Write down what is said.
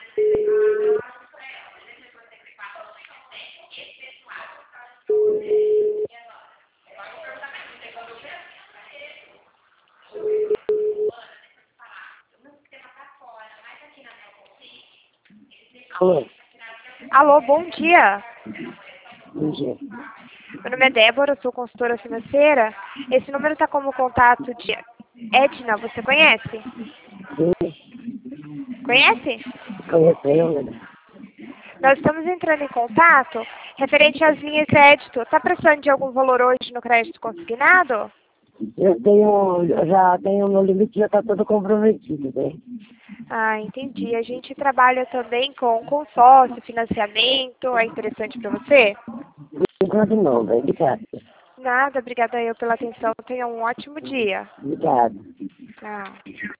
Alô? Alô, bom dia. Bom dia. Meu nome é Débora, eu sou consultora financeira. Esse número está como contato de Edna, você conhece? Sim, Conhece? conheceu, né? Nós estamos entrando em contato referente às linhas de crédito. Está precisando de algum valor hoje no crédito consignado? Eu já tenho, meu limite já está todo comprometido, né? Ah, entendi. A gente trabalha também com consórcio, financiamento. É interessante para você? Enquanto não, velho. Obrigado. Nada, obrigada eu pela atenção. Tenha um ótimo dia. Obrigado. Tchau.